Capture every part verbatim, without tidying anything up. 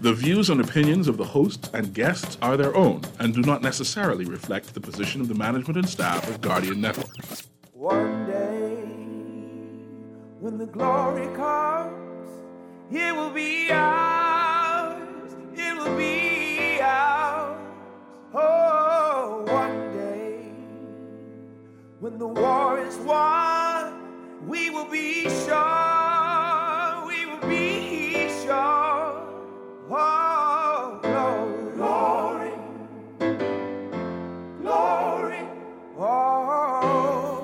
The views and opinions of the hosts and guests are their own and do not necessarily reflect the position of the management and staff of Guardian Network. One day, when the glory comes, it will be ours, it will be ours. Oh, one day, when the war is won, we will be sure, we will be sure. Oh, glory, glory, oh,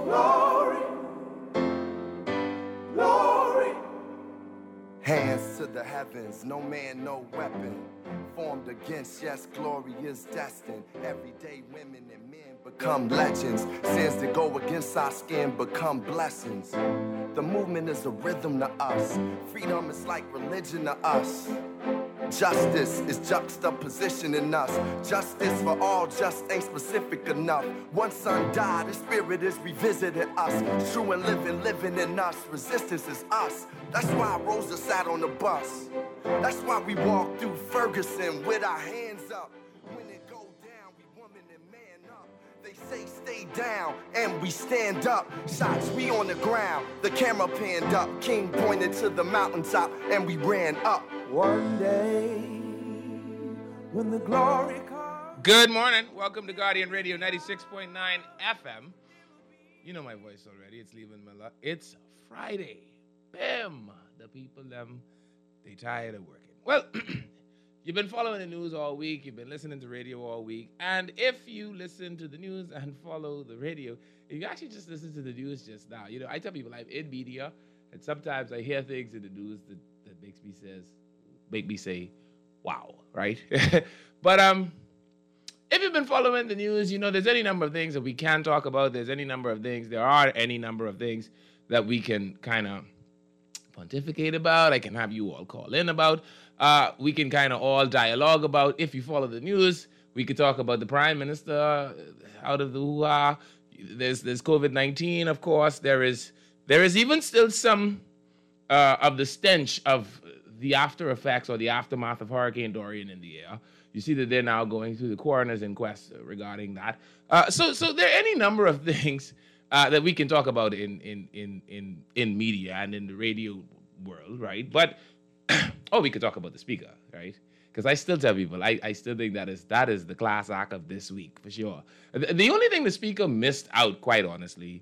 glory, glory. Hands to the heavens, no man, no weapon formed against, yes, glory is destined. Everyday women and men become legends. Sins that go against our skin become blessings. The movement is a rhythm to us. Freedom is like religion to us. Justice is juxtaposition in us. Justice for all just ain't specific enough. One son died, his spirit is revisiting us. True and living, living in us. Resistance is us. That's why Rosa sat on the bus. That's why we walk through Ferguson with our hands up. When it go down, we woman and man up. They say stay down, and we stand up. Shots, we on the ground. The camera panned up. King pointed to the mountaintop, and we ran up. One day, when the glory comes. Good morning. Welcome to Guardian Radio ninety-six point nine F M. You know my voice already. It's Leland Miller. It's Friday. Bam! The people, them, they tired of working. Well, you've been following the news all week. You've been listening to radio all week. And if you listen to the news and follow the radio, if you actually just listen to the news just now, you know, I tell people I'm in media, and sometimes I hear things in the news that, that makes me says, make me say, wow, right? But um, if you've been following the news, you know there's any number of things that we can talk about. There's any number of things. There are any number of things that we can kind of pontificate about. I can have you all call in about. Uh, we can kind of all dialogue about. If you follow the news, we could talk about the prime minister out of the hoo-ha. There's there's COVID nineteen, of course. There is there is even still some uh, of the stench of the after effects or the aftermath of Hurricane Dorian in the air. You see that they're now going through the coroner's inquest regarding that. Uh, so, so there are any number of things uh, that we can talk about in in in in in media and in the radio world, right? But oh, we could talk about the speaker, right? Because I still tell people, I, I still think that is that is the class act of this week for sure. The, the only thing the speaker missed out, quite honestly,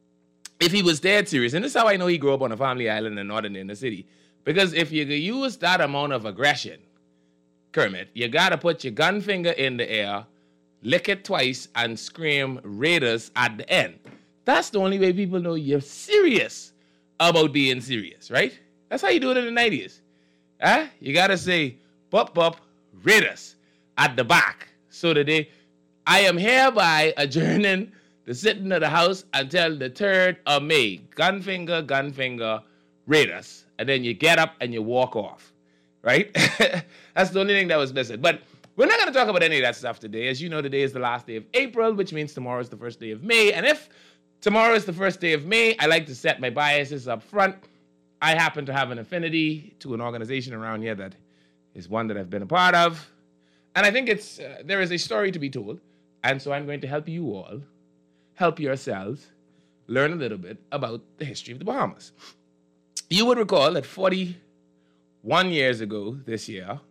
if he was dead serious, and this is how I know he grew up on a family island in northern inner city. Because if you use that amount of aggression, Kermit, you got to put your gun finger in the air, lick it twice, and scream Raiders at the end. That's the only way people know you're serious about being serious, right? That's how you do it in the nineties. Huh? You got to say, bup, bup, Raiders at the back. So that they, I am hereby adjourning the sitting of the house until the third of May. Gun finger, gun finger, Raiders. And then you get up and you walk off, right? That's the only thing that was missing. But we're not going to talk about any of that stuff today. As you know, today is the last day of April, which means tomorrow is the first day of May. And if tomorrow is the first day of May, I like to set my biases up front. I happen to have an affinity to an organization around here that is one that I've been a part of. And I think it's uh, there is a story to be told. And so I'm going to help you all, help yourselves, learn a little bit about the history of the Bahamas. You would recall that forty-one years ago this year,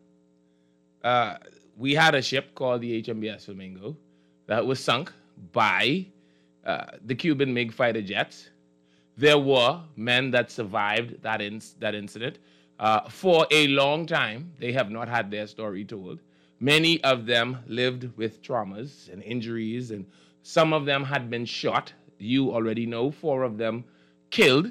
uh, we had a ship called the H M B S Flamingo that was sunk by uh, the Cuban MiG fighter jets. There were men that survived that, in- that incident. Uh, for a long time, they have not had their story told. Many of them lived with traumas and injuries, and some of them had been shot. You already know, four of them killed.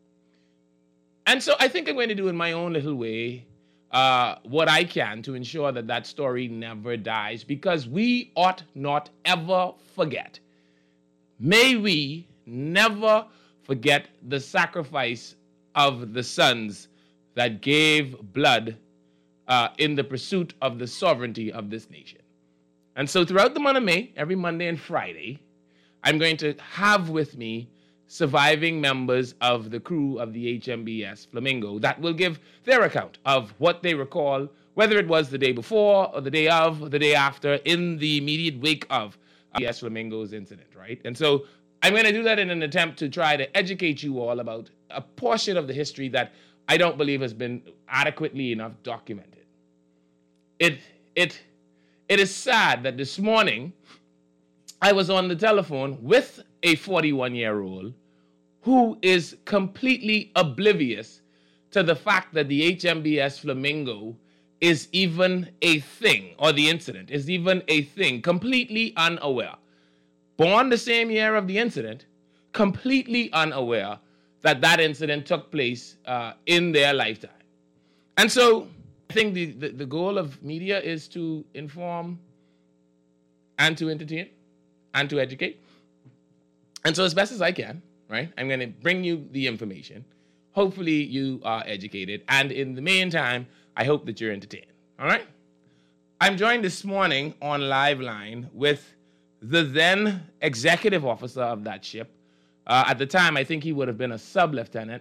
And so I think I'm going to do in my own little way uh, what I can to ensure that that story never dies, because we ought not ever forget. May we never forget the sacrifice of the sons that gave blood uh, in the pursuit of the sovereignty of this nation. And so throughout the month of May, every Monday and Friday, I'm going to have with me surviving members of the crew of the H M B S Flamingo that will give their account of what they recall, whether it was the day before or the day of or the day after, in the immediate wake of uh, the Flamingos incident, right? And so I'm going to do that in an attempt to try to educate you all about a portion of the history that I don't believe has been adequately enough documented. It, it, it is sad that this morning I was on the telephone with a forty-one-year-old who is completely oblivious to the fact that the H M B S Flamingo is even a thing, or the incident is even a thing, completely unaware. Born the same year of the incident, completely unaware that that incident took place uh, in their lifetime. And so I think the, the, the goal of media is to inform and to entertain and to educate. And so as best as I can, right, I'm going to bring you the information. Hopefully you are educated. And in the meantime, I hope that you're entertained. All right? I'm joined this morning on Live Line with the then executive officer of that ship. Uh, at the time, I think he would have been a sub-lieutenant.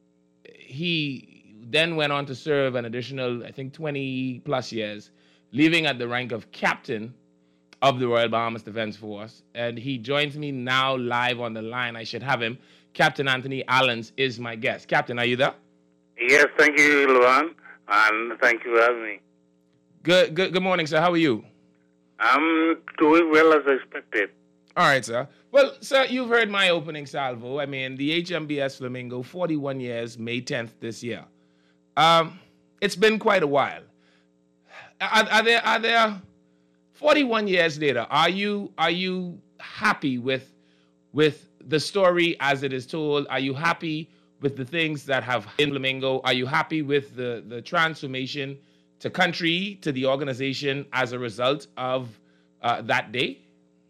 He then went on to serve an additional, I think, twenty plus years, leaving at the rank of captain of the Royal Bahamas Defense Force. And he joins me now live on the line. I should have him. Captain Anthony Allens is my guest. Captain, are you there? Yes, thank you, Luan, and thank you for having me. Good, good, good morning, sir. How are you? I'm doing well as expected. All right, sir. Well, sir, you've heard my opening salvo. I mean, the H M B S Flamingo, forty-one years, May tenth this year. Um, it's been quite a while. Are, are there, are there, forty-one years later, are you, are you happy with, with the story as it is told? Are you happy with the things that have in Flamingo? Are you happy with the, the transformation to country, to the organization as a result of uh, that day?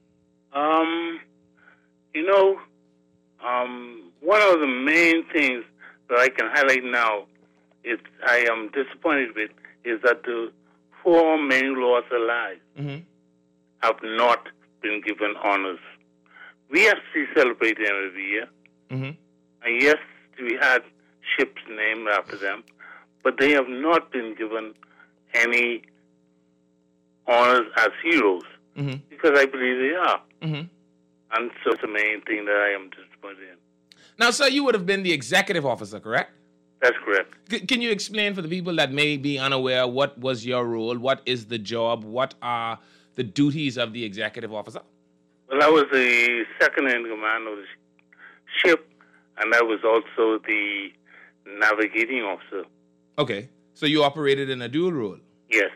Um, you know, um, one of the main things that I can highlight now is I am disappointed with is that the four men lost their lives Mm-hmm. have not been given honors. We actually celebrate them every year. Mm-hmm. And yes, we had ships named after them, but they have not been given any honors as heroes, Mm-hmm. because I believe they are. Mm-hmm. And so it's the main thing that I am disappointed in. Now, sir, you would have been the executive officer, correct? That's correct. C- can you explain for the people that may be unaware what was your role? What is the job? What are the duties of the executive officer? Well, I was the second in command of the sh- ship, and I was also the navigating officer. Okay, so you operated in a dual role. Yes,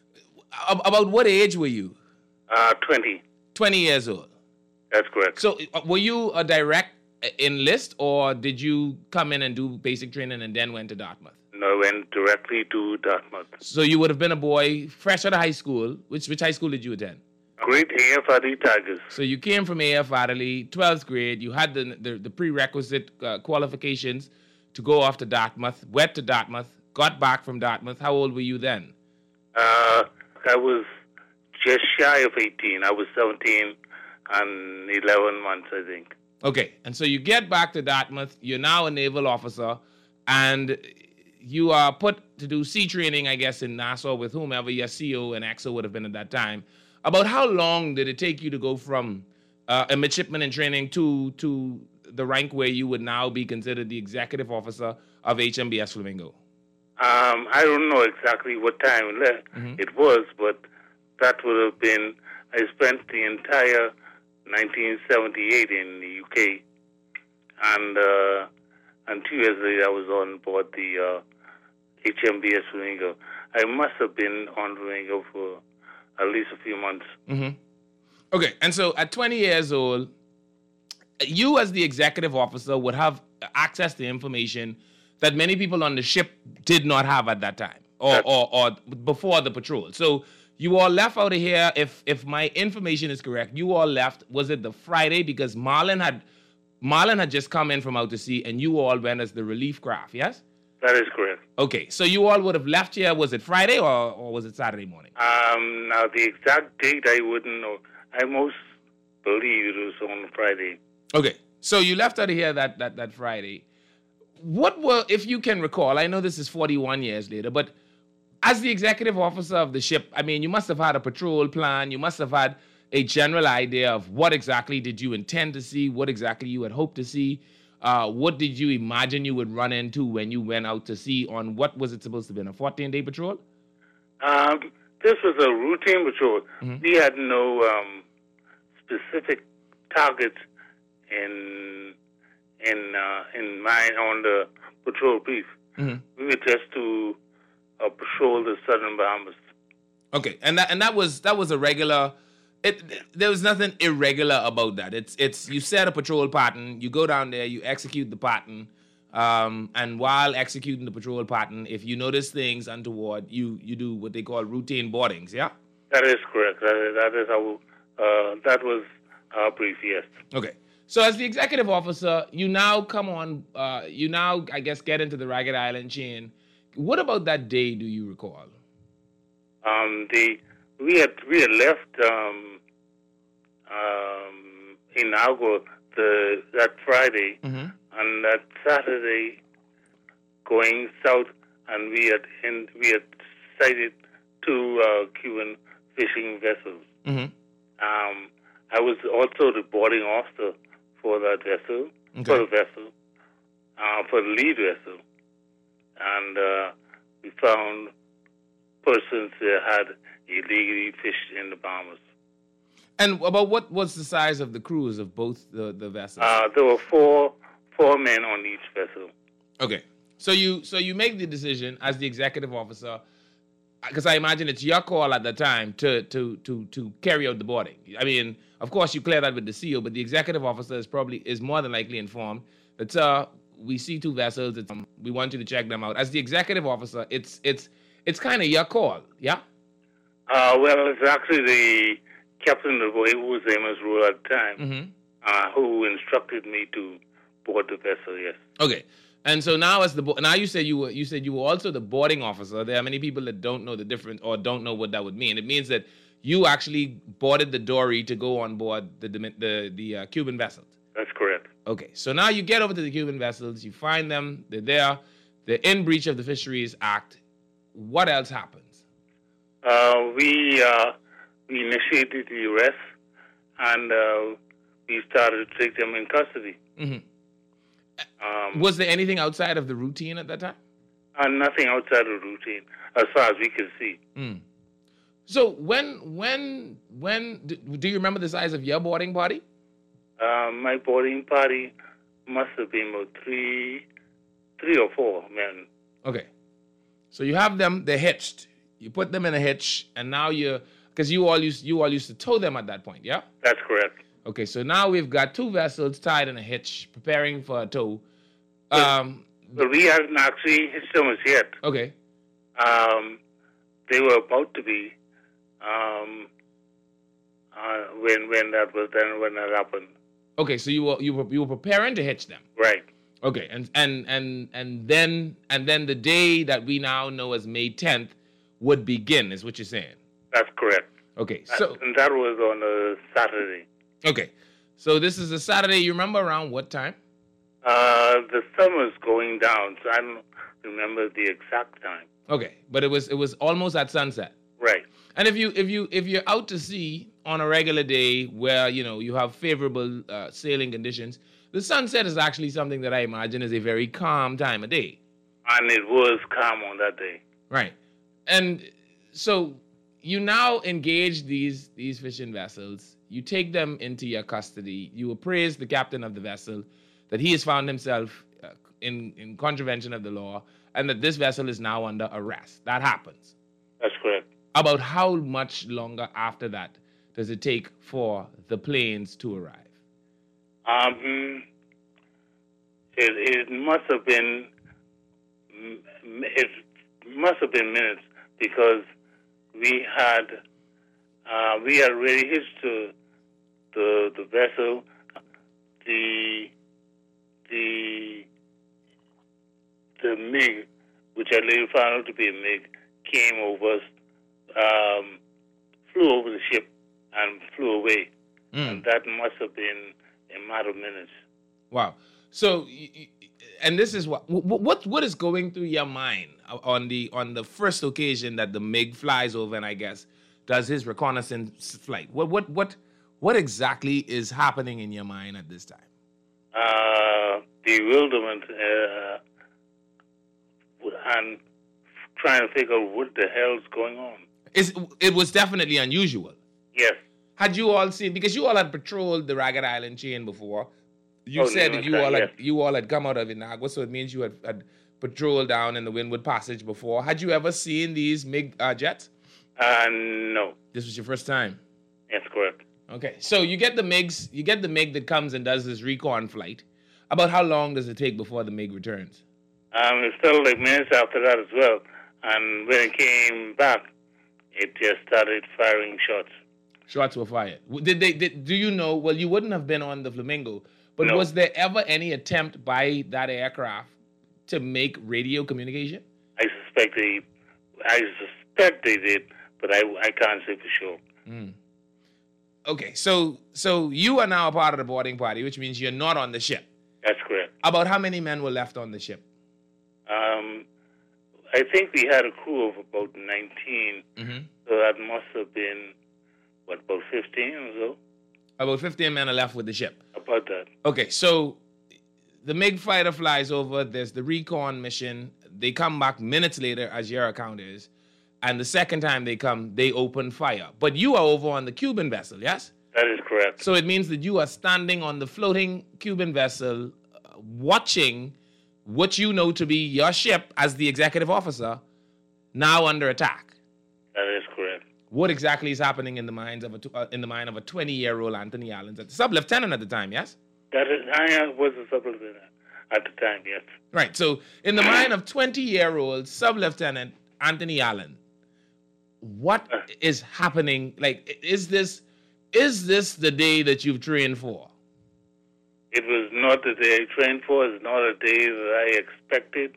A- about what age were you? uh, twenty. twenty years old. That's correct. So uh, were you a direct uh, enlist, or did you come in and do basic training and then went to Dartmouth? No, I went directly to Dartmouth. So you would have been a boy fresh out of high school. Which which high school did you attend? Great A F R D Tigers. So you came from A F Adderley, twelfth grade. You had the the, the prerequisite uh, qualifications to go off to Dartmouth, went to Dartmouth, got back from Dartmouth. How old were you then? Uh, I was just shy of eighteen. I was seventeen and eleven months, I think. Okay, and so you get back to Dartmouth. You're now a naval officer, and you are put to do sea training, I guess, in Nassau with whomever your C O and X O would have been at that time. About how long did it take you to go from uh, a midshipman in training to to the rank where you would now be considered the executive officer of H M B S Flamingo? Um, I don't know exactly what time le- Mhm. it was, but that would have been, I spent the entire nineteen seventy-eight in the U K, and uh, and two years later I was on board the uh, H M B S Flamingo. I must have been on Flamingo for at least a few months. Mm-hmm. Okay, and so at twenty years old, you as the executive officer would have access to information that many people on the ship did not have at that time, or or, or before the patrol. So you all left out of here, if if my information is correct, you all left, was it the Friday? Because Marlin had Marlin had just come in from out to sea, and you all went as the relief craft, yes? That is correct. Okay, so you all would have left here, was it Friday or, or was it Saturday morning? Um, now, the exact date I wouldn't know. I most believe it was on Friday. Okay, so you left out of here that, that, that Friday. What were, if you can recall, I know this is forty-one years later, but as the executive officer of the ship, I mean, you must have had a patrol plan. You must have had a general idea of what exactly did you intend to see, what exactly you had hoped to see. Uh, what did you imagine you would run into when you went out to sea on what was it supposed to be, a fourteen-day patrol? Um, this was a routine patrol. Mm-hmm. We had no um, specific targets in in uh, in mind on the patrol brief. Mm-hmm. We were just to uh, patrol the southern Bahamas. Okay, and that and that was that was a regular. It, there was nothing irregular about that. It's it's you set a patrol pattern, you go down there, you execute the pattern, um, and while executing the patrol pattern, if you notice things untoward, you you do what they call routine boardings. Yeah, that is correct. That is, that is our uh, that was our brief. Yes. Okay. So as the executive officer, you now come on. Uh, you now, I guess, get into the Ragged Island chain. What about that day? Do you recall? Um, the we had we had left. Um, Um, in Agua the that Friday, mm-hmm. and that Saturday going south, and we had in, we had sighted two uh, Cuban fishing vessels. Mm-hmm. Um, I was also the boarding officer for that vessel, okay. for the vessel, uh, for the lead vessel, and uh, we found persons that had illegally fished in the Bahamas. And about what was the size of the crews of both the, the vessels? Uh, there were four four men on each vessel. Okay, so you so you make the decision as the executive officer, because I imagine it's your call at the time to to to to carry out the boarding. I mean, of course you clear that with the C E O, but the executive officer is probably is more than likely informed that uh, we see two vessels. It's, um, we want you to check them out. As the executive officer, it's it's it's kind of your call, yeah. Uh, well, it's actually the captain of the boat, who was Amos Rule at the time, mm-hmm. uh, who instructed me to board the vessel. Yes. Okay, and so now as the bo- now you said you were you said you were also the boarding officer. There are many people that don't know the difference or don't know what that would mean. It means that you actually boarded the dory to go on board the the the uh, Cuban vessels. That's correct. Okay, so now you get over to the Cuban vessels. You find them. They're there. They're in breach of the Fisheries Act. What else happens? Uh, we. Uh, We initiated the arrest, and uh, we started to take them in custody. Mm-hmm. Um, was there anything outside of the routine at that time? Uh, nothing outside of the routine, as far as we could see. Mm. So when, when, when, do, do you remember the size of your boarding party? Uh, my boarding party must have been about three, three or four men. Okay. So you have them, they're hitched. You put them in a hitch, and now you're... Because you all used you all used to tow them at that point, yeah? That's correct. Okay, so now we've got two vessels tied in a hitch, preparing for a tow. Um, but we haven't actually hitched them as yet. Okay. Um, they were about to be um, uh, when when that was done, when that happened. Okay, so you were you were you were preparing to hitch them. Right. Okay, and and and and then and then the day that we now know as May tenth would begin, is what you're saying. That's correct. Okay, so... And that was on a Saturday. Okay, so this is a Saturday. You remember around what time? Uh, the sun was going down, so I don't remember the exact time. Okay, but it was it was almost at sunset. Right. And if you if you if you're out to sea on a regular day where you know you have favorable uh, sailing conditions, the sunset is actually something that I imagine is a very calm time of day. And it was calm on that day. Right, and so. You now engage these these fishing vessels. You take them into your custody. You appraise the captain of the vessel that he has found himself uh, in, in contravention of the law and that this vessel is now under arrest. That happens. That's correct. About how much longer after that does it take for the planes to arrive? Um, it, it must have been it must have been minutes because we had uh, we had already hitched to the the vessel. The the the MiG, which I later found out to be a MiG, came over, um, flew over the ship, and flew away. Mm. And that must have been a matter of minutes. Wow. So, and this is what what what is going through your mind on the on the first occasion that the MiG flies over and I guess does his reconnaissance flight. What what what what exactly is happening in your mind at this time? Uh, bewilderment uh, and trying to figure out what the hell's going on. Is it was definitely unusual. Yes. Had you all seen, because you all had patrolled the Ragged Island chain before. You Oh, said no, that you sir, all had yes. you all had come out of Inagua, so it means you had, had patrolled down in the Windward Passage before. Had you ever seen these MiG uh, jets? Uh, no. This was your first time. That's correct. Okay, so you get the MiGs, you get the MiG that comes and does this recon flight. About how long does it take before the MiG returns? Um, it still like minutes after that as well. And when it came back, it just started firing shots. Shots were fired. W- Did they? Did, do you know? Well, you wouldn't have been on the Flamingo, but No. was there ever any attempt by that aircraft to make radio communication? I suspect they, I suspect they did, but I, I can't say for sure. Okay, so so you are now a part of the boarding party, which means you're not on the ship. That's correct. About how many men were left on the ship? Um, I think we had a crew of about nineteen, Mm-hmm. so that must have been, what, about fifteen or so? About fifteen men are left with the ship. About that. Okay, so the MiG fighter flies over. There's the recon mission. They come back minutes later, as your account is. And the second time they come, they open fire. But you are over on the Cuban vessel, yes? That is correct. So it means that you are standing on the floating Cuban vessel, uh, watching what you know to be your ship as the executive officer, now under attack. That is correct. What exactly is happening in the minds of a tw- uh, in the mind of a twenty-year-old Anthony Allen, sub-lieutenant at the time, yes? That is, I was a sub-lieutenant at the time, yes. Right. So in the mind of twenty-year-old sub-lieutenant Anthony Allen, what is happening? Like, is this is this the day that you've trained for? It was not the day I trained for. It's not a day that I expected.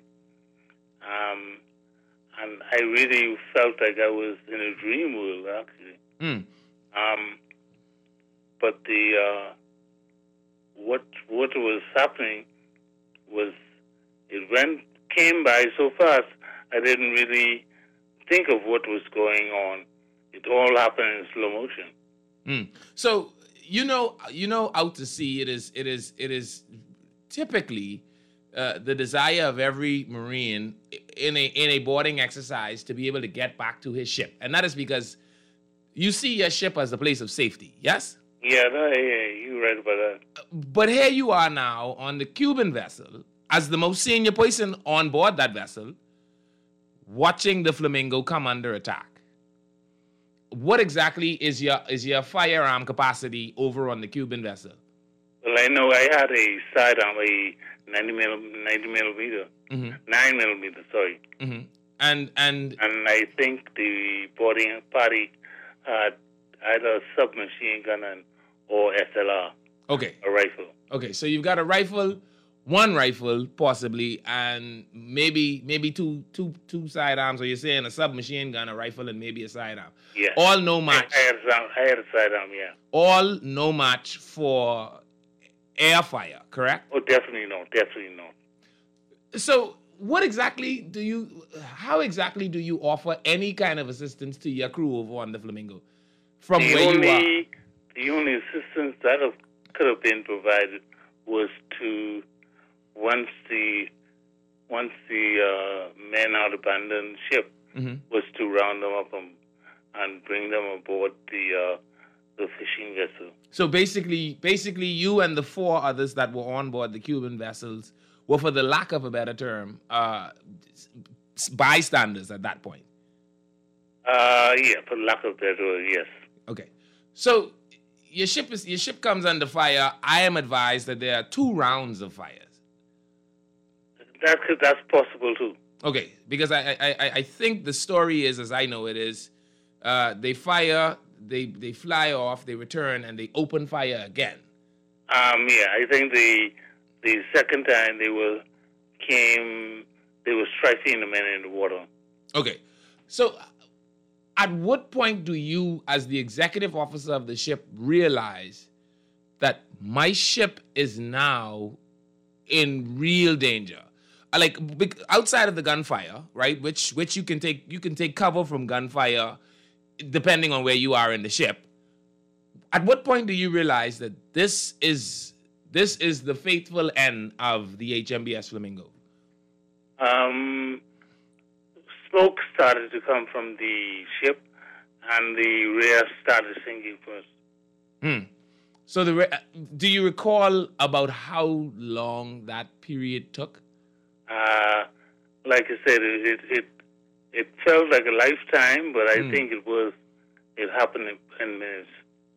Um, and I really felt like I was in a dream world, actually. Mm. Um, but the uh, what what was happening was it went came by so fast. I didn't really think of what was going on. It all happened in slow motion. Mm. So you know, you know, out to sea, it is, it is, it is typically uh, the desire of every Marine in a in a boarding exercise to be able to get back to his ship, and that is because you see your ship as a place of safety. Yes. Yeah, that, yeah, you're right about that. But here you are now on the Cuban vessel as the most senior person on board that vessel, watching the Flamingo come under attack. What exactly is your is your firearm capacity over on the Cuban vessel? Well, I know I had a sidearm, a ninety millimeter, Mm-hmm. nine millimeter, sorry. Mm-hmm. And and And I think the boarding party had either a submachine gun and, or S L R, okay, a rifle. okay. So you've got a rifle, one rifle possibly, and maybe maybe two two two sidearms. Or you're saying a submachine gun, a rifle, and maybe a sidearm. Yeah. All no I, match. I, had some, I had a sidearm, yeah. All no match for air fire. Correct. Oh, definitely no, definitely no. So, what exactly do you, how exactly do you offer any kind of assistance to your crew over on the Flamingo from The where only, you are? the only assistance that have, could have been provided was to, once the once the uh, men out abandoned ship, Mm-hmm. was to round them up and, and bring them aboard the uh, the fishing vessel. So basically, basically, you and the four others that were on board the Cuban vessels were, for the lack of a better term, uh, bystanders at that point. Uh, yeah, for lack of better word, yes. Okay, so your ship is your ship comes under fire. I am advised that there are two rounds of fires. That could, that's possible too. Okay, because I, I I I think the story is, as I know it is, uh, they fire, they they fly off, they return, and they open fire again. Um, yeah, I think the the second time they were came, they were striking the men in the water. Okay, so at what point do you, as the executive officer of the ship, realize that my ship is now in real danger? Uh, Like bec- outside of the gunfire, right? Which which you can take you can take cover from gunfire depending on where you are in the ship. At what point do you realize that this is this is the faithful end of the H M B S Flamingo? Um, smoke started to come from the ship, and the rear started sinking first. Hmm. So the re- do you recall about how long that period took? Uh, like I said, it, it it it felt like a lifetime, but I Hmm. think it was it happened in, in minutes.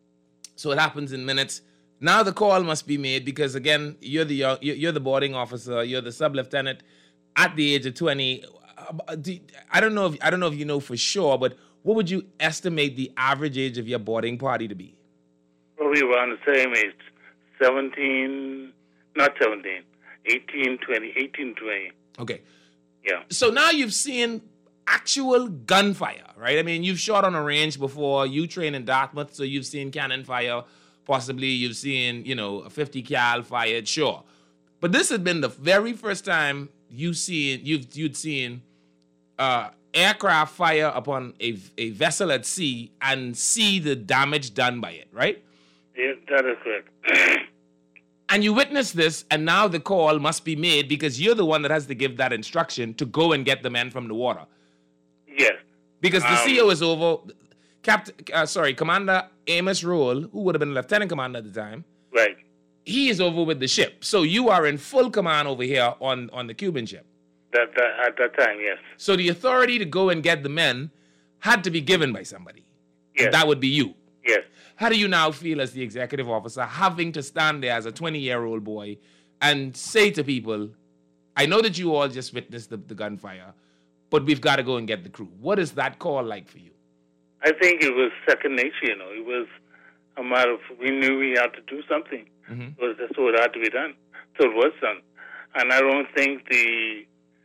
So it happens in minutes. Now the call must be made because again, you're the young- you're you're the boarding officer, you're the sub lieutenant at the age of twenty. Uh, do- I don't know if I don't know if you know for sure, but what would you estimate the average age of your boarding party to be? Probably around the same age, seventeen, not seventeen, eighteen, twenty, eighteen, twenty. Okay. Yeah. So now you've seen actual gunfire, right? I mean, you've shot on a range before. You train in Dartmouth, so you've seen cannon fire. Possibly you've seen, you know, a fifty cal fired, sure. But this had been the very first time you seen you've you'd seen uh, aircraft fire upon a a vessel at sea and see the damage done by it, right? Yeah, that is correct. And you witness this, and now the call must be made because you're the one that has to give that instruction to go and get the men from the water. Yes. Because the Um, C O is over. Captain, uh, sorry, Commander Amos Roll, who would have been lieutenant commander at the time, Right. he is over with the ship. So you are in full command over here on, on the Cuban ship. That, that at that time, yes. So the authority to go and get the men had to be given by somebody. And Yes. that would be you. Yes. How do you now feel as the executive officer having to stand there as a twenty-year-old boy and say to people, I know that you all just witnessed the, the gunfire, but we've got to go and get the crew. What is that call like for you? I think it was second nature, you know. It was a matter of, we knew we had to do something. Mhm. So, so it had to be done. So it was done. And I don't think the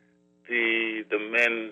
the the men,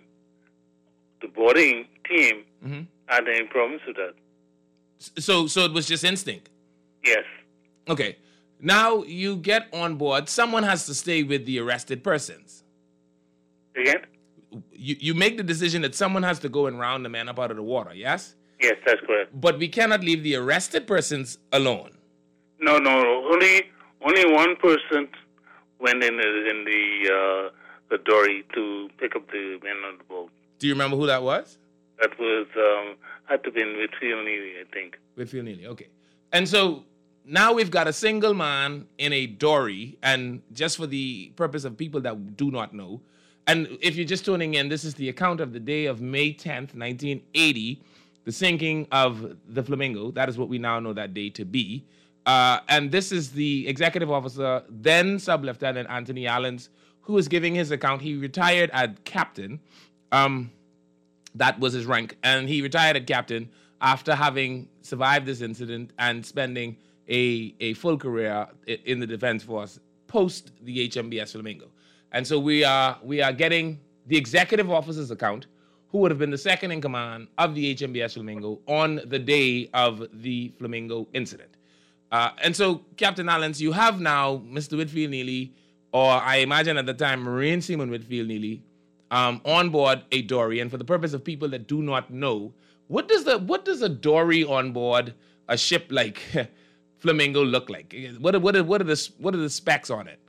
the boarding team, Mhm. had any problems with that. So, so it was just instinct. Yes. Okay. Now you get on board. Someone has to stay with the arrested persons. Again? You you make the decision that someone has to go and round the men up out of the water, yes? Yes, that's correct. But we cannot leave the arrested persons alone. No, no, no. Only only one person went in the, in the uh, the dory to pick up the men on the boat. Do you remember who that was? That was um, had to be in Whitfield Neely, I think. Whitfield Neely, okay. And so now we've got a single man in a dory, and just for the purpose of people that do not know, and if you're just tuning in, this is the account of the day of May tenth, nineteen eighty, the sinking of the Flamingo. That is what we now know that day to be. Uh, and this is the executive officer, then Sub-Lieutenant Anthony Allens, who is giving his account. He retired as captain. Um, that was his rank. And he retired as captain after having survived this incident and spending a, a full career i- in the Defense Force post the H M B S Flamingo. And so we are we are getting the executive officer's account, who would have been the second in command of the H M B S Flamingo on the day of the Flamingo incident. Uh, and so, Captain Allens, you have now Mister Whitfield Neely, or I imagine at the time Marine Seaman Whitfield Neely, um, on board a dory. And for the purpose of people that do not know, what does the what does a dory on board a ship like Flamingo look like? What are, what are, what are the what are the specs on it?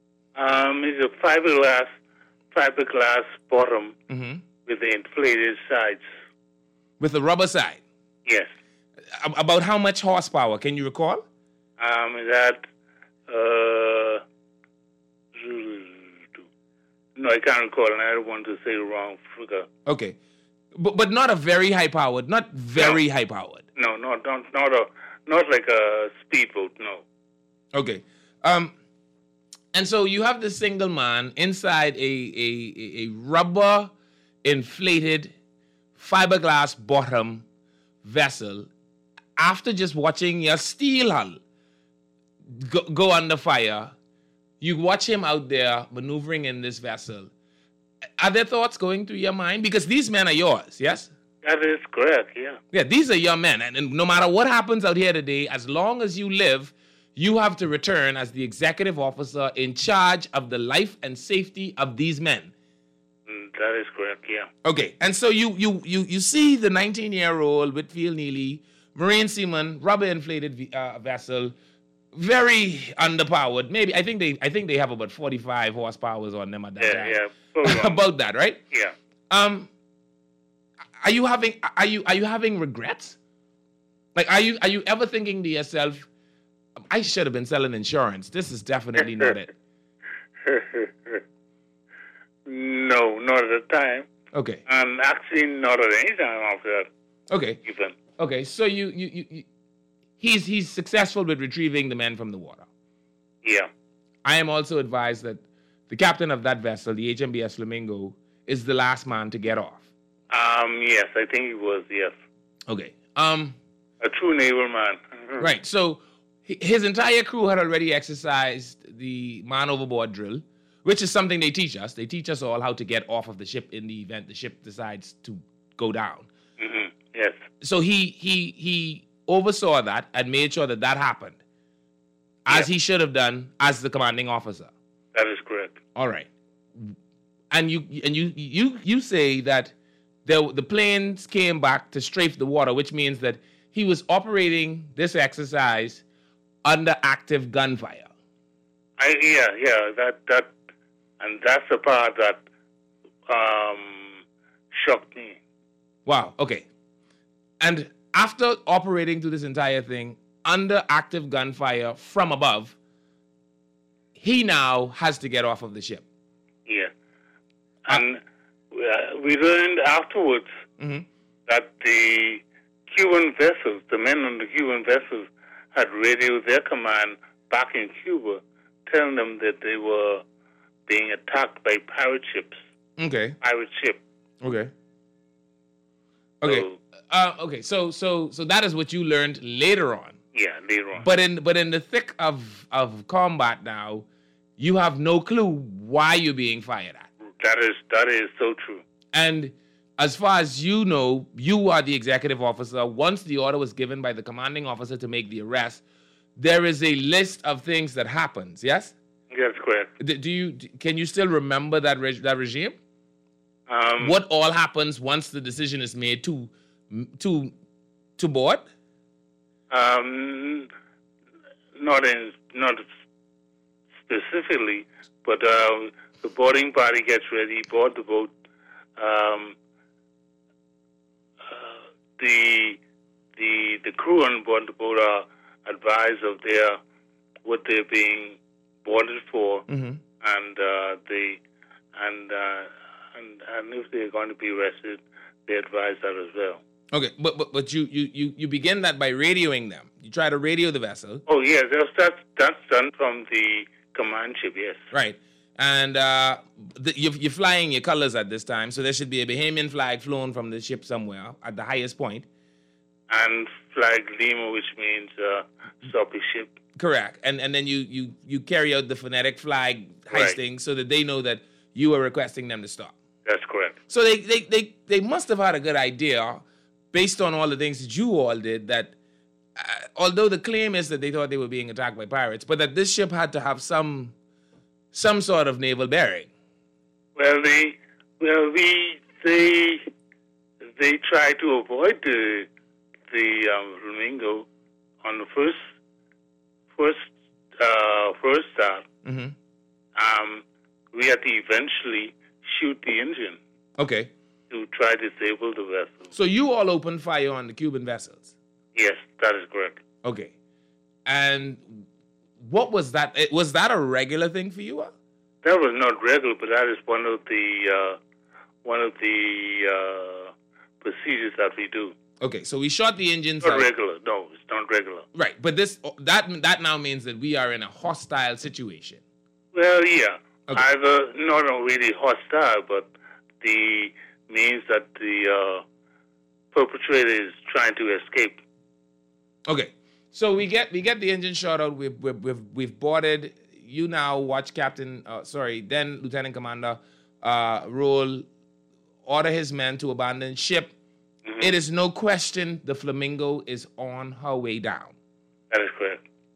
Um, it's a fiberglass fiberglass bottom Mm-hmm. with the inflated sides. With the rubber side. Yes. A- About how much horsepower can you recall? Um, that uh, no, I can't recall, and I don't want to say the wrong figure. Okay, but but not a very high powered, not very high powered. No, not not not a not like a speedboat. No. Okay. Um, and so you have this single man inside a, a, a rubber inflated fiberglass bottom vessel after just watching your steel hull go, go under fire. You watch him out there maneuvering in this vessel. Are there thoughts going through your mind? Because these men are yours, yes? That is correct, yeah. Yeah, these are your men. And, and no matter what happens out here today, as long as you live, you have to return as the executive officer in charge of the life and safety of these men. Mm, that is correct, yeah. Okay, and so you you you you see the nineteen-year-old Whitfield Neely, Marine seaman, rubber-inflated uh, vessel, very underpowered. Maybe I think they I think they have about forty-five horsepowers on them at that Yeah, time. yeah. Program. About that, right? Yeah. Um, are you having are you are you having regrets? Like, are you are you ever thinking to yourself, I should have been selling insurance. This is definitely not it. No, not at the time. Okay. And actually not at any time after that. Okay. Even. Okay. So you you, you you he's he's successful with retrieving the men from the water. Yeah. I am also advised that the captain of that vessel, the H M B S Flamingo, is the last man to get off. Um. Yes, I think he was. Yes. Okay. Um. A true naval man. Right. So hi- his entire crew had already exercised the man overboard drill, which is something they teach us. They teach us all how to get off of the ship in the event the ship decides to go down. Mm-hmm. Yes. So he he he oversaw that and made sure that that happened, as Yeah. he should have done as the commanding officer. That is correct. All right. And you and you you you say that the the planes came back to strafe the water, which means that he was operating this exercise under active gunfire. I yeah yeah that that and that's the part that um shocked me. Wow. Okay. And after operating through this entire thing under active gunfire from above, he now has to get off of the ship. Yeah. And uh, we learned afterwards Mm-hmm. that the Cuban vessels, the men on the Cuban vessels, had radioed their command back in Cuba, telling them that they were being attacked by pirate ships. Okay. Pirate ship. Okay. Okay. So, Uh, okay. So so so that is what you learned later on. yeah, later on. But in but in the thick of of combat now, you have no clue why you're being fired at. that is that is so true. And as far as you know, you are the executive officer. Once the order was given by the commanding officer to make the arrest, there is a list of things that happens. Yes. That's correct. D- Do you d- can you still remember that reg- that regime? Um, What all happens once the decision is made to to to board? Um, not in not specifically, but um, the boarding party gets ready, board the boat. Um, uh, the the the crew on board the boat are advised of their what they're being boarded for, Mm-hmm. and uh, they and, uh, and and if they're going to be arrested, they advise that as well. Okay, but but but you you you you begin that by radioing them. You try to radio the vessel, Oh yes, that's that's, that's done from the command ship. Yes. right? And uh, the, you're, you're flying your colors at this time, so there should be a Bahamian flag flown from the ship somewhere at the highest point. And flag Lima, which means uh, stop the ship. Correct. And and then you you you carry out the phonetic flag Right. heisting so that they know that you are requesting them to stop. That's correct. So they they they, they must have had a good idea, based on all the things that you all did, that uh, although the claim is that they thought they were being attacked by pirates, but that this ship had to have some some sort of naval bearing. Well, they well we they they try to avoid the the um, Flamingo on the first first uh, first start. Mm-hmm. Um, we had to eventually shoot the engine Okay. to try to disable the vessel. So you all opened fire on the Cuban vessels. Yes, that is correct. Okay. And what was that? eh, Was that a regular thing for you? That was not regular, but that is one of the uh, one of the uh, procedures that we do. Okay, so we shot the engines Not out. regular. No, it's not regular. Right, but this that that now means that we are in a hostile situation. Well, yeah. Okay. Either not really hostile, but the means that the uh, perpetrator is trying to escape. Okay, so we get we get the engine shot out. We've we've we've, we've boarded. You now watch Captain, uh, sorry, then Lieutenant Commander, uh, roll, order his men to abandon ship. Mm-hmm. It is no question the Flamingo is on her way down. That is correct.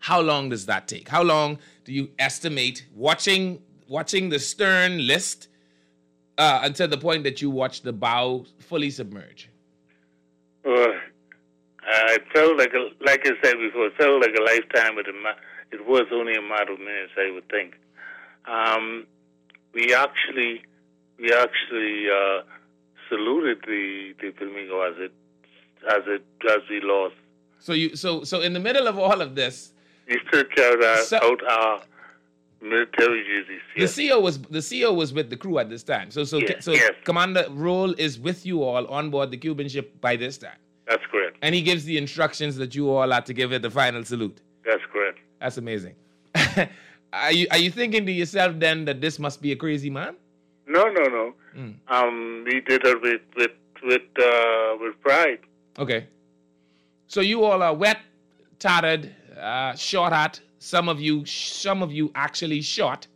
how long does that take? How long do you estimate watching watching the stern list uh, until the point that you watch the bow fully submerge? Well, uh, it felt like, a, like I said before, it felt like a lifetime, but it, ma- it was only a matter of minutes, I would think. Um, we actually, we actually uh, saluted the, the flamingo as it, as it, as we lost. So you, so so in the middle of all of this, we took out our, so, out our military jerseys. The Yes. C O was the C O was with the crew at this time. So so Yes, so yes. Commander Roll is with you all on board the Cuban ship by this time, That's correct. and he gives the instructions that you all are to give it the final salute. That's correct. That's amazing. Are you are you thinking to yourself then that this must be a crazy man? No, no, no. Mm. Um, we did it with with with uh, with pride. Okay. So you all are wet, tattered, uh, short at. Some of you, some of you actually shot.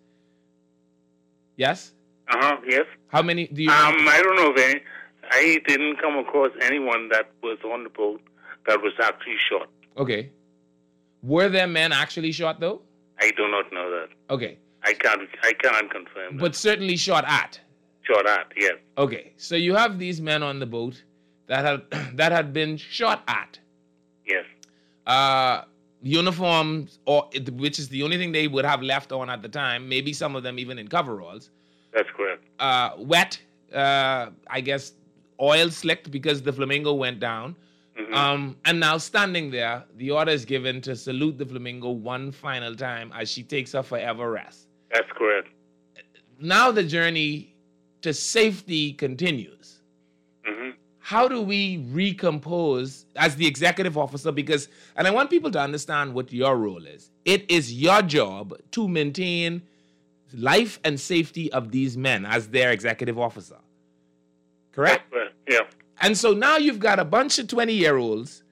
Yes. Uh huh. Yes. How many do you? Um, I don't know if any. I didn't come across anyone that was on the boat that was actually shot. Okay. Were there men actually shot though? I do not know that. Okay. I can't. I can't confirm. But certainly shot at. that. Shot at. Yes. Okay. So you have these men on the boat that had that had been shot at. Yes. Uh, uniforms, or which is the only thing they would have left on at the time. Maybe some of them even in coveralls. That's correct. Uh, wet. Uh, I guess oil slicked because the flamingo went down. Mm-hmm. Um, and now standing there, the order is given to salute the flamingo one final time as she takes her forever rest. That's correct. Now the journey to safety continues. Mm-hmm. How do we recompose as the executive officer? Because, and I want people to understand what your role is. It is your job to maintain life and safety of these men as their executive officer. Correct? That's correct. Yeah. And so now you've got a bunch of twenty-year-olds.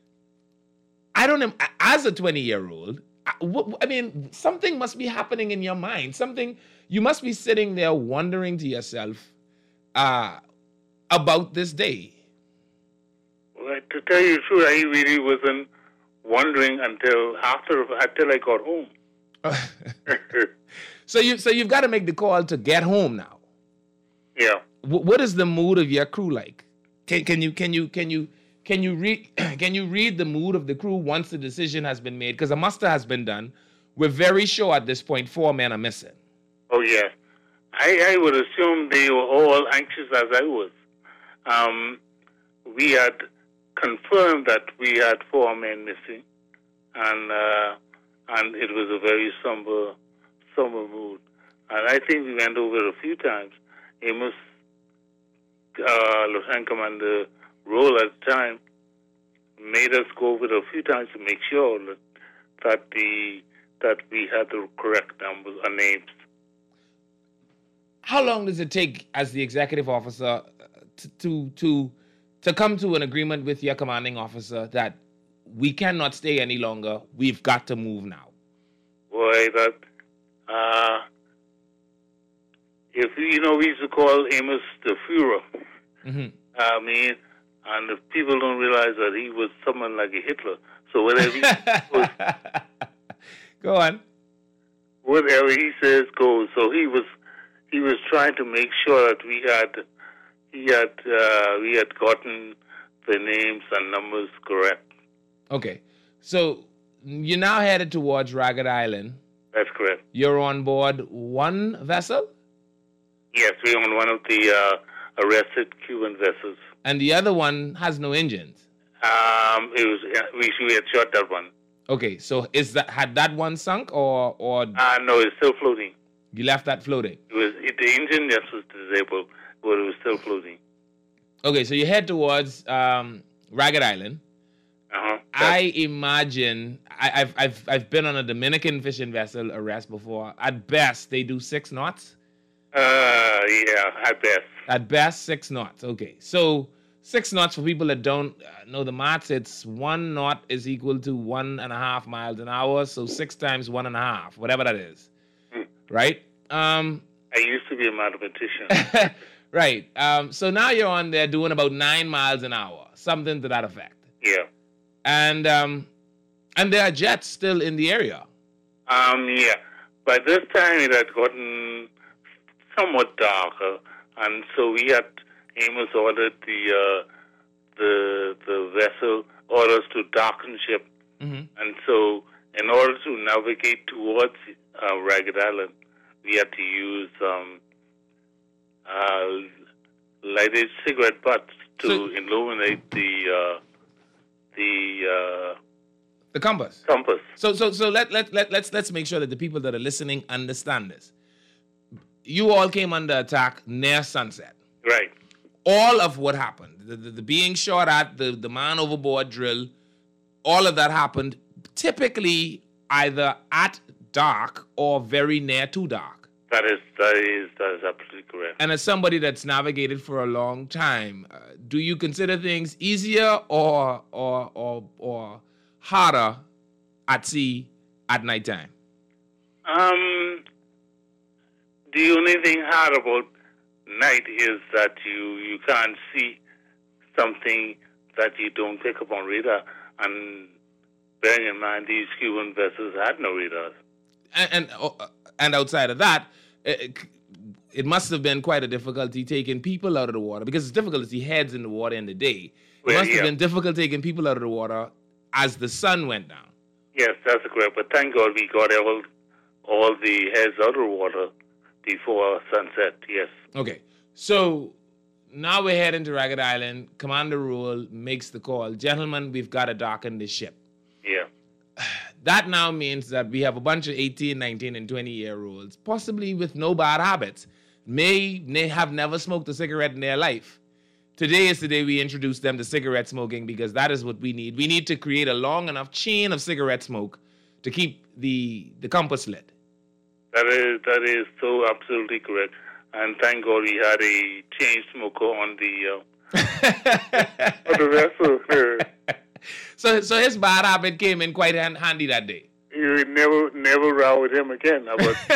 I don't know, as a twenty-year-old, I, what- I mean, something must be happening in your mind. Something, you must be sitting there wondering to yourself uh, about this day. Well, to tell you the truth, I really wasn't wondering until after until I got home. So you, so you've got to make the call to get home now. Yeah. Wh- What is the mood of your crew like? Can, can you can you can you can you read can you read the mood of the crew once the decision has been made? Because a muster has been done. We're very sure at this point four men are missing. Oh yeah. I, I would assume they were all anxious as I was. Um, we had confirmed that we had four men missing, and uh, and it was a very somber somber mood. And I think we went over it a few times. Amos, uh, Lieutenant Commander Roll at the time, made us go over it a few times to make sure that, that the that we had the correct numbers and names. How long does it take as the executive officer uh, to, to to to come to an agreement with your commanding officer that we cannot stay any longer, we've got to move now? Boy, that uh, if you know, we used to call Amos the Führer. Mm-hmm. I mean, and if people don't realize that he was someone like a Hitler. So whatever he was, Go on. whatever he says goes. So he was he was trying to make sure that we had he had uh, we had gotten the names and numbers correct. Okay. So you're now headed towards Ragged Island. That's correct. You're on board one vessel, Yes, we're on one of the uh, arrested Cuban vessels. and the other one has no engines. Um, it was yeah, we we had shot that one. Okay, so is that had that one sunk or or Uh, no, it's still floating. you left that floating? It was it, the engine just was disabled, but it was still floating. Okay, so you head towards um, Ragged Island. Uh-huh. I imagine I, I've I've I've been on a Dominican fishing vessel arrest before. At best, they do six knots. Uh, yeah, at best. At best, six knots. Okay, so six knots for people that don't uh, know the maths, it's one knot is equal to one and a half miles an hour. So six times one and a half, whatever that is, Hmm. right? Um, I used to be a mathematician. right. Um, so now you're on there doing about nine miles an hour, something to that effect. Yeah. And um, And there are jets still in the area. Um, yeah. By this time, it had gotten somewhat darker, and so we had Amos ordered the uh, the the vessel orders to darken ship, Mm-hmm. and so in order to navigate towards uh, Ragged Island, we had to use um, uh, lighted cigarette butts to So- illuminate the uh, the uh, The compass. compass. So so so let let let let's let's make sure that the people that are listening understand this. You all came under attack near sunset. Right. All of what happened, the, the, the being shot at, the, the man overboard drill, all of that happened typically either at dark or very near to dark. That is that is that is absolutely correct. And as somebody that's navigated for a long time, uh, do you consider things easier or or or or harder at sea at nighttime? Um, the only thing hard about night is that you, you can't see something that you don't pick up on radar. And bearing in mind, these Cuban vessels had no radars. And and, uh, and outside of that, it, it must have been quite a difficulty taking people out of the water because it's difficult to see heads in the water in the day. It Well, must have yeah. been difficult taking people out of the water as the sun went down. Yes, that's correct. But thank God we got all, all the heads out of the water before sunset, yes. Okay, so now we're heading to Ragged Island. Commander Rule makes the call. Gentlemen, we've got to darken this ship. Yeah. That now means that we have a bunch of eighteen, nineteen, and twenty-year-olds, possibly with no bad habits, may, may have never smoked a cigarette in their life. Today is the day we introduce them to cigarette smoking because that is what we need. We need to create a long enough chain of cigarette smoke to keep the, the compass lit. That is that is so absolutely correct. And thank God we had a chain smoker on the uh, on the vessel. So, so his bad habit came in quite hand, handy that day. You never never row with him again. I was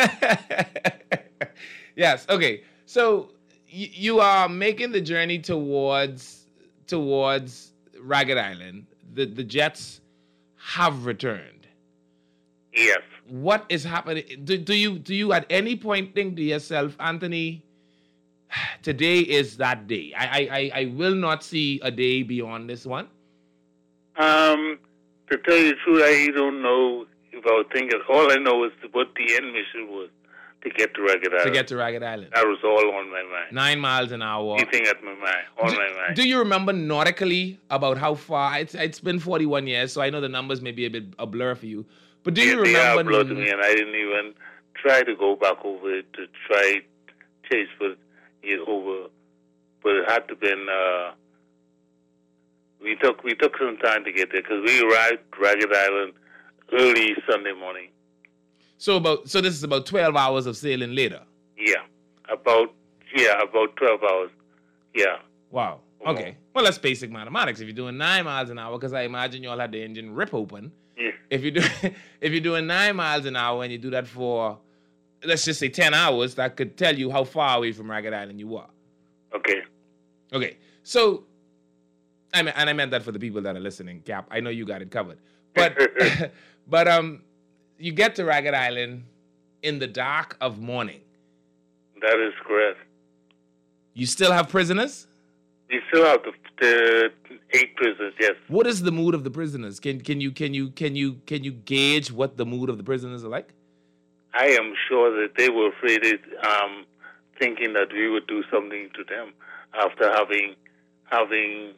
Yes. Okay. So y- you are making the journey towards towards Ragged Island. The the jets have returned. yes. What is happening? Do, do you do you at any point think to yourself, Anthony, today is that day? I I I, I will not see a day beyond this one. Um, to tell you the truth, I don't know if I was thinking. All I know is what the end mission was to get to Ragged Island. To get to Ragged Island, That was all on my mind. nine miles an hour. Anything at my mind, on my mind. Do you remember nautically about how far? It's it's been forty-one years, so I know the numbers may be a bit a blur for you. But do you They are remember? blood to me, and I didn't even try to go back over it to try chase for it over, but it had to been. Uh, we took we took some time to get there because we arrived Ragged Island early Sunday morning. So about so this is about twelve hours of sailing later. Yeah, about yeah about twelve hours. Yeah. Wow. Okay. Well, that's basic mathematics. If you're doing nine miles an hour, because I imagine you all had the engine rip open. Yeah. If you do, if you're doing nine miles an hour and you do that for, let's just say ten hours, that could tell you how far away from Ragged Island you are. Okay. Okay. So, I mean, and I meant that for the people that are listening, Cap. I know you got it covered, but but um, you get to Ragged Island in the dark of morning. That is correct. You still have prisoners? We still have the, the eight prisoners. Yes. What is the mood of the prisoners? Can can you can you can you can you gauge what the mood of the prisoners are like? I am sure that they were afraid, it, um, thinking that we would do something to them after having, having,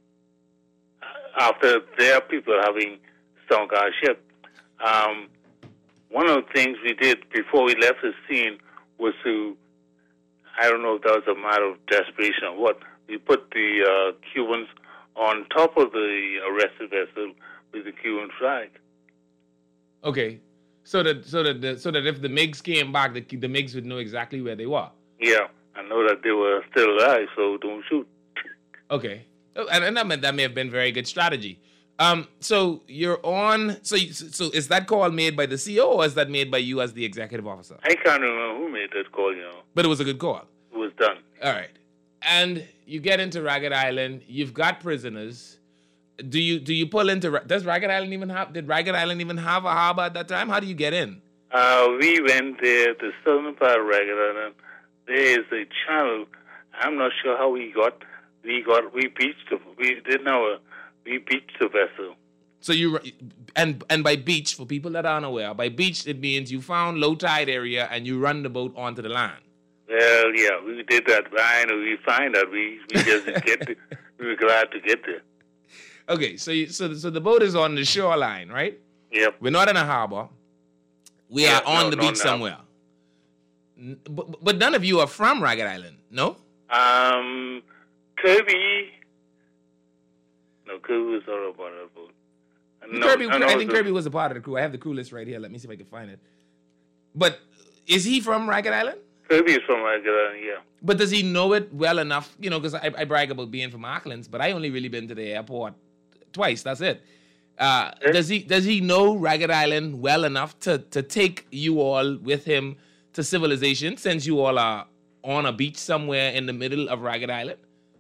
after their people having sunk our ship. Um, one of the things we did before we left the scene was to, I don't know if that was a matter of desperation or what, we put the uh, Cubans on top of the arrested vessel with the Cuban flag. Okay, so that so that the, so that if the MiGs came back, the the MiGs would know exactly where they were. Yeah, I know that they were still alive, so don't shoot. Okay, and, and that meant that may have been very good strategy. Um, so you're on. So you, so is that call made by the C O or is that made by you as the executive officer? I can't remember who made that call, you know. But it was a good call. It was done. All right. And you get into Ragged Island. You've got prisoners. Do you do you pull into? Ra- Does Ragged Island even have? Did Ragged Island even have a harbor at that time? How do you get in? Uh, we went there, the southern part of Ragged Island. There is a channel. I'm not sure how we got. We got. We beached. The, we didn't know. We beached the vessel. So you and and by beach, for people that are unaware, by beach it means you found low tide area and you run the boat onto the land. Well, yeah, we did that. I know we find that we we just get. To, we were glad to get there. Okay, so you, so so the boat is on the shoreline, right? Yep. We're not in a harbor. We Yeah, are on no, the no, beach no. somewhere. N- But, but none of you are from Ragged Island, no? Um, Kirby. No, Kirby was all about that boat. No, Kirby, no, no, I think so- Kirby was a part of the crew. I have the crew list right here. Let me see if I can find it. But is he from Ragged Island? Kirby is from Ragged Island, yeah. But does he know it well enough? You know, because I, I brag about being from Auckland, but I only really been to the airport twice. That's it. Uh, Eh? does he does he know Ragged Island well enough to to take you all with him to civilization, since you all are on a beach somewhere in the middle of Ragged Island?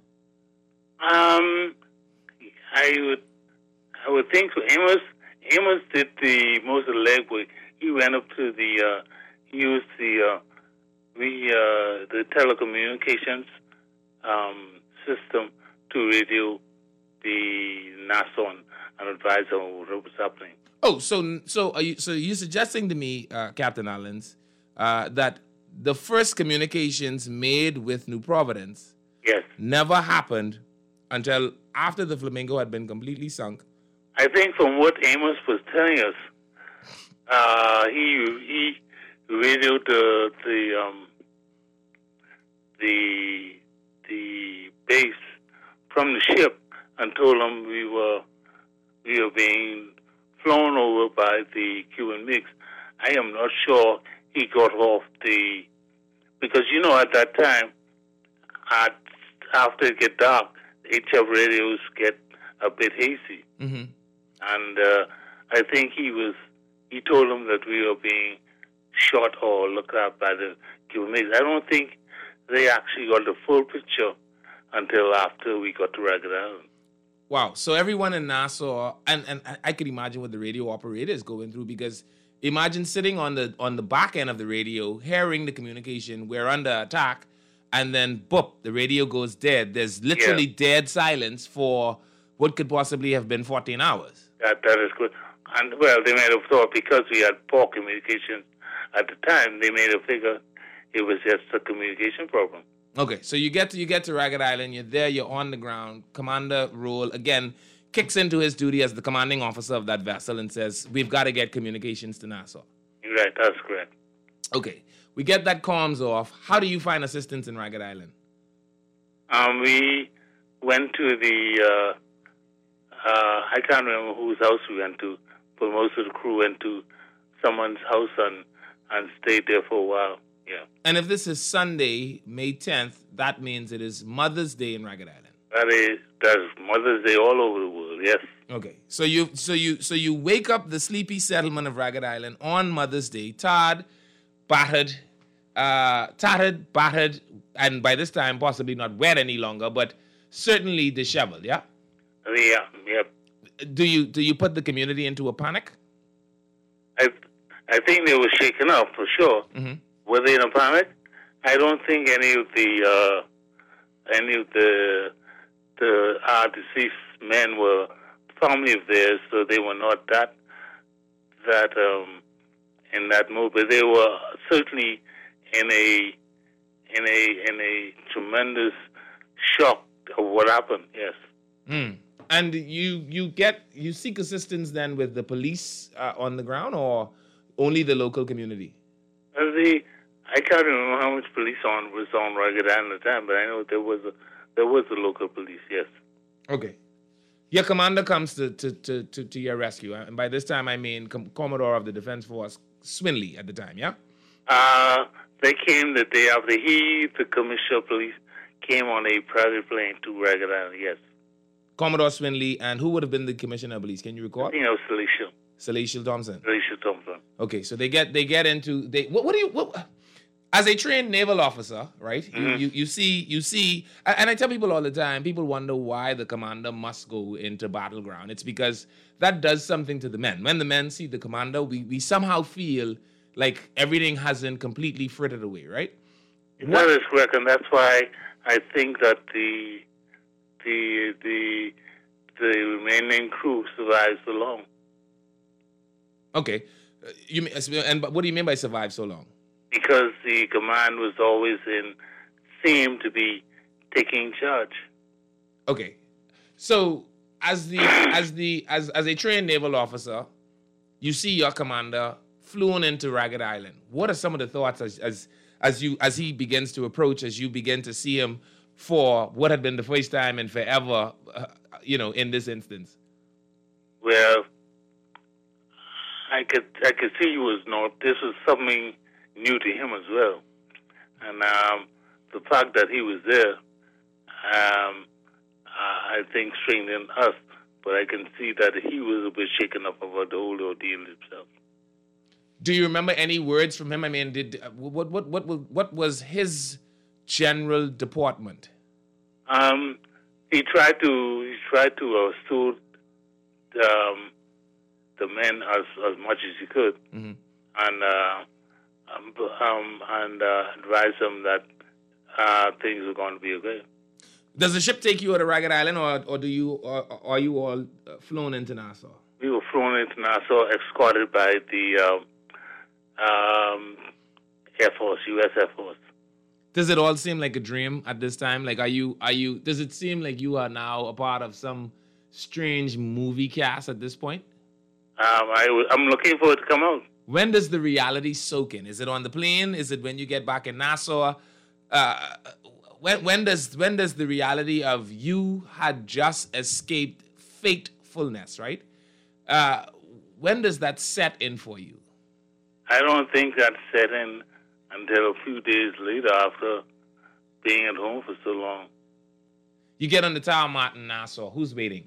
Um, I would, I would think so. Amos, Amos did the most of the legwork. He went up to the, uh, he used the, uh, we, uh, the telecommunications um, system to radio the Nassau and advise on what was happening. Oh, so so are you so you're suggesting to me, uh, Captain Allens, uh, that the first communications made with New Providence Yes, never happened until after the Flamingo had been completely sunk. I think from what Amos was telling us, uh, he he radioed the the um, the the base from the ship and told them we were we were being flown over by the Cuban MiGs. I am not sure he got off the because you know at that time, at after it get dark, H F radios get a bit hazy. Mm-hmm. And uh, I think he was, he told them that we were being shot or looked at by the Cuban MiGs. I don't think they actually got the full picture until after we got to Ragged Island. Wow. So everyone in Nassau, and, and I- I could imagine what the radio operator is going through, because imagine sitting on the on the back end of the radio, hearing the communication, we're under attack, and then boop, the radio goes dead. There's literally Yeah. dead silence for what could possibly have been fourteen hours. That That is good. And, well, they may have thought because we had poor communication at the time, they made a figure it was just a communication problem. Okay, so you get to you get to Ragged Island. You're there. You're on the ground. Commander Roll again kicks into his duty as the commanding officer of that vessel and says, "We've got to get communications to Nassau." You're right, that's correct. Okay, we get that comms off. How do you find assistance in Ragged Island? Um, we went to the, uh, uh, I can't remember whose house we went to, but most of the crew went to someone's house and, and stayed there for a while. Yeah. And if this is Sunday, May tenth, that means it is Mother's Day in Ragged Island. That is, that's Mother's Day all over the world, yes. Okay, so you so you so you wake up the sleepy settlement of Ragged Island on Mother's Day, tarred, battered, uh, tattered, battered, and by this time possibly not wet any longer, but certainly disheveled. Yeah. Yeah, yeah. Do you do you put the community into a panic? I, I think they were shaken up for sure. Mm-hmm. Were they in a panic? I don't think any of the, uh, any of the, the uh, deceased men were family of theirs, so they were not that, that, um, in that mood, but they were certainly in a, in a, in a tremendous shock of what happened, yes. Mm. And you you get you seek assistance then with the police uh, on the ground, or only the local community? Uh, the, I can't remember how much police on was on Ragged Island at the time, but I know there was a, there was the local police, yes. Okay. Your commander comes to to, to, to, to your rescue, and by this time I mean Com- Commodore of the Defense Force, Swinley at the time, yeah? Uh, they came the day after. He, the commissioner of police, came on a private plane to Ragged Island, yes. Commodore Swinley, and who would have been the commissioner of police? Can you recall? I think it was Celestial, Celestial Thompson. Celestial Thompson. Okay, so they get they get into they what, what do you what As a trained naval officer, right? Mm-hmm. You, you you see you see, and I tell people all the time. People wonder why the commander must go into battleground. It's because that does something to the men. When the men see the commander, we we somehow feel like everything hasn't completely frittered away, right? That is correct, and that's why I think that the the the the remaining crew survived so long. Okay, Uh, you mean- and what do you mean by survive so long? Because the command was always in, seemed to be taking charge. Okay, so as the as the as as a trained naval officer, you see your commander flown into Ragged Island. What are some of the thoughts as as as you as he begins to approach, as you begin to see him for what had been the first time in forever, uh, you know, in this instance? Well, I could I could see he was not. This was something new to him as well, and um, the fact that he was there, um, I think strengthened us. But I can see that he was a bit shaken up about the whole ordeal himself. Do you remember any words from him? I mean, did what what what what, what was his general deportment? Um, he tried to he tried to uh, soothe um, the men as as much as he could, Mm-hmm. and uh, um, um, and uh, advise them that uh, things are going to be okay. Does the ship take you out of Ragged Island, or or do you or, or are you all uh, flown into Nassau? We were flown into Nassau, escorted by the um, um, Air Force, U S Air Force. Does it all seem like a dream at this time? Like, are you are you? Does it seem like you are now a part of some strange movie cast at this point? Um, I w- I'm looking forward to come out. When does the reality soak in? Is it on the plane? Is it when you get back in Nassau? Uh, when when does when does the reality of you had just escaped fatefulness, right? Uh, when does that set in for you? I don't think that set in until a few days later after being at home for so long. You get on the tarmac in Nassau. Who's waiting?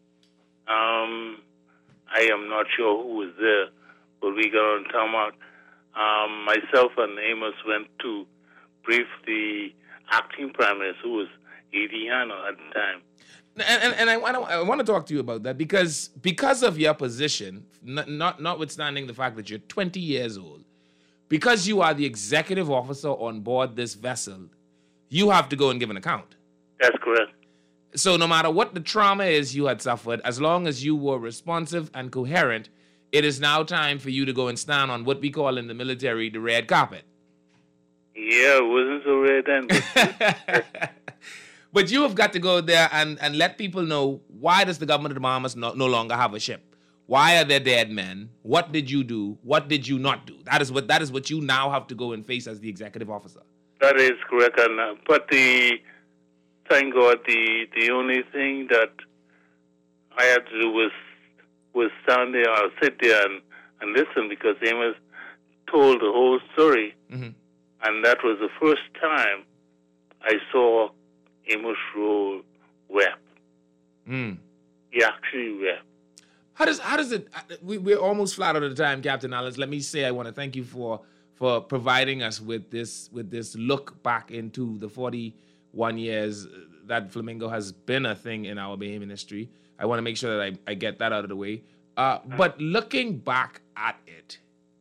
Um, I am not sure who was there, but we got on tarmac. Um, myself and Amos went to brief the acting prime minister, who was Edie Hanna at the time. And, and, and I want to I want to talk to you about that because because of your position, not, not notwithstanding the fact that you're twenty years old, because you are the executive officer on board this vessel, you have to go and give an account. That's correct. So no matter what the trauma is you had suffered, as long as you were responsive and coherent, it is now time for you to go and stand on what we call in the military the red carpet. Yeah, it wasn't so red then. But But you have got to go there and, and let people know, why does the government of the Bahamas no, no longer have a ship? Why are there dead men? What did you do? What did you not do? That is what that is what you now have to go and face as the executive officer. that is correct. And, uh, but the thank God, the the only thing that I had to do was was stand there or sit there and, and listen, because Amos told the whole story, Mm-hmm. and that was the first time I saw Amos Roll wept. Mm. He actually wept. How does how does it? We we're almost flat out of the time, Captain Alice. Let me say I want to thank you for for providing us with this with this look back into the forty-one years that Flamingo has been a thing in our Bahamian history. I want to make sure that I, I get that out of the way. Uh, but looking back at it,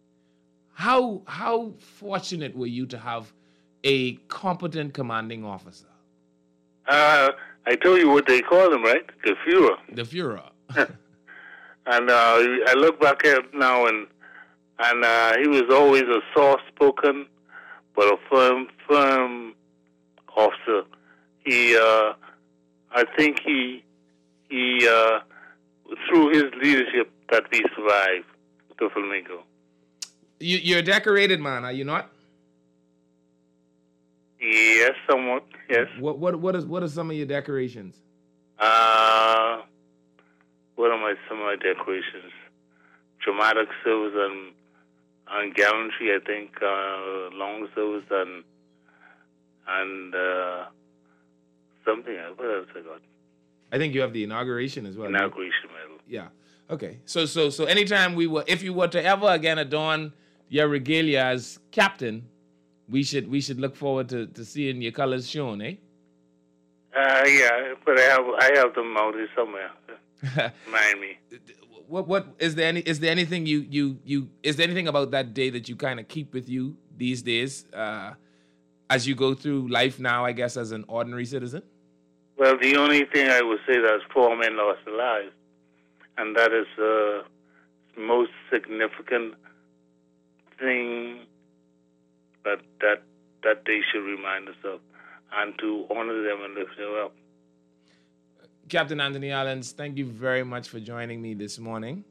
how how fortunate were you to have a competent commanding officer, Uh, I told you what they call him, right? The Führer. the Führer? And uh, I look back at it now, and and uh, he was always a soft-spoken, but a firm, firm officer. He, uh, I think he, he, uh, through his leadership, that we survived the Flamingo. You, you're a decorated man, are you not? Yes, somewhat. Yes. What what what is what are some of your decorations? Uh, what are my some of my decorations? Dramatic service and, and gallantry, I think. Uh, long service and and uh, something else. What else I got? I think you have the inauguration as well. Inauguration medal. Yeah. Okay. So so so anytime we were, if you were to ever again adorn your regalia as captain, we should we should look forward to, to seeing your colors shown, eh? Uh, yeah, but I have I have them mounted somewhere. Mind me. What what is there any is there anything you you you is there anything about that day that you kind of keep with you these days uh, as you go through life now, I guess, as an ordinary citizen? Well, the only thing I would say that four men lost their lives, and that is the uh, most significant thing that that that they should remind us of, and to honor them and lift them up. Captain Anthony Allens, thank you very much for joining me this morning.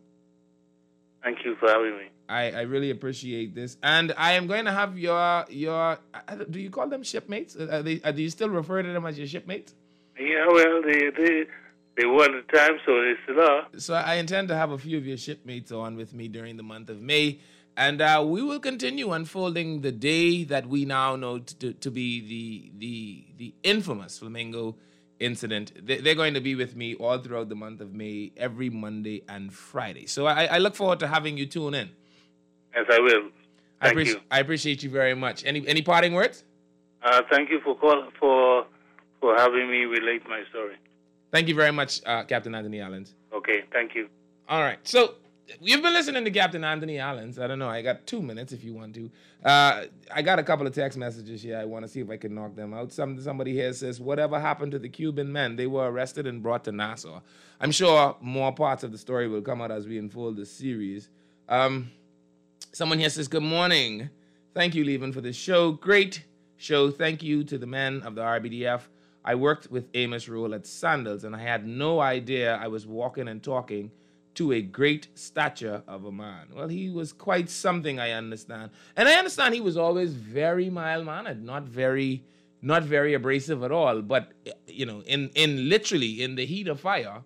Thank you for having me. I, I really appreciate this. And I am going to have your, your do you call them shipmates? Are they, are, do you still refer to them as your shipmates? Yeah, well, they they, they were at the time, so they still are. So I intend to have a few of your shipmates on with me during the month of May. And uh, we will continue unfolding the day that we now know to, to be the, the, the infamous Flamingo incident. They're going to be with me all throughout the month of May, every Monday and Friday. So I, I look forward to having you tune in. Yes, I will. Thank I, you. I appreciate you very much. Any any parting words? Uh, thank you for call, for for having me relate my story. Thank you very much, uh, Captain Anthony Allens. Okay, thank you. All right. So you've been listening to Captain Anthony Allens. I don't know. I got two minutes if you want to. Uh, I got a couple of text messages here. I want to see if I can knock them out. Some Somebody here says, whatever happened to the Cuban men? They were arrested and brought to Nassau. I'm sure more parts of the story will come out as we unfold the series. Um, someone here says, good morning. Thank you, Levin, for this show. Great show. Thank you to the men of the R B D F. I worked with Amos Rule at Sandals, and I had no idea I was walking and talking to a great stature of a man. Well, he was quite something, I understand. And I understand he was always very mild-mannered, not very not very abrasive at all. But, you know, in, in literally in the heat of fire,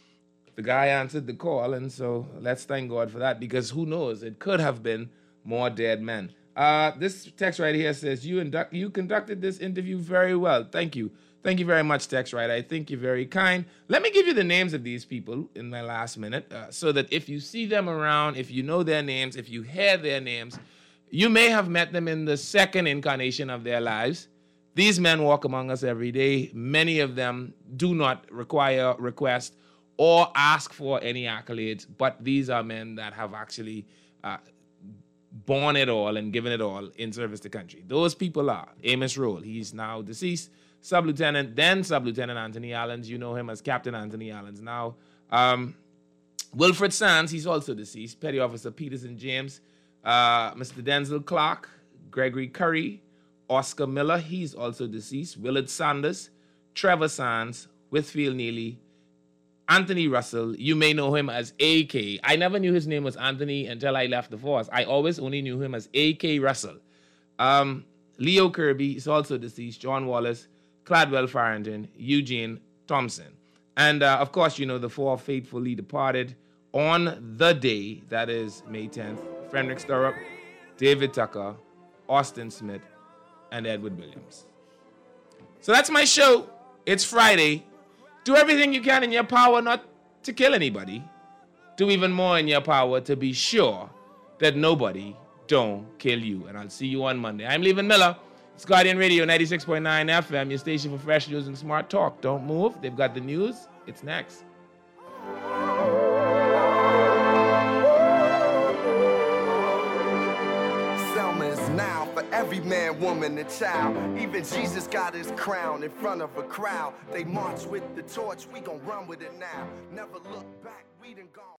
the guy answered the call, and so let's thank God for that, because who knows, it could have been more dead men. Uh, this text right here says, you, induct, you conducted this interview very well. Thank you. Thank you very much, text writer. I think you're very kind. Let me give you the names of these people in my last minute uh, so that if you see them around, if you know their names, if you hear their names, you may have met them in the second incarnation of their lives. These men walk among us every day. Many of them do not require, request, or ask for any accolades, but these are men that have actually uh, borne it all and given it all in service to country. Those people are Amos Rule. He's now deceased. Sub-Lieutenant, then Sub-Lieutenant Anthony Allens. You know him as Captain Anthony Allens now. Um, Wilfred Sands, he's also deceased. Petty Officer Peterson James. Uh, Mister Denzel Clark. Gregory Curry. Oscar Miller, he's also deceased. Willard Sanders. Trevor Sands. Whitfield Neely. Anthony Russell. You may know him as A K. I never knew his name was Anthony until I left the force. I always only knew him as A K Russell. Um, Leo Kirby is also deceased. John Wallace. Cladwell Farrington, Eugene Thompson. And, uh, of course, you know, the four faithfully departed on the day, that is May tenth, Frederick Sturrock, David Tucker, Austin Smith, and Edward Williams. So that's my show. It's Friday. Do everything you can in your power not to kill anybody. Do even more in your power to be sure that nobody don't kill you. And I'll see you on Monday. I'm Levin Miller. It's Guardian Radio, ninety-six point nine F M, your station for fresh news and smart talk. Don't move. They've got the news. It's next. Selma is now for every man, woman, and child. Even Jesus got his crown in front of a crowd. They march with the torch. We gon' run with it now. Never look back. We done gone.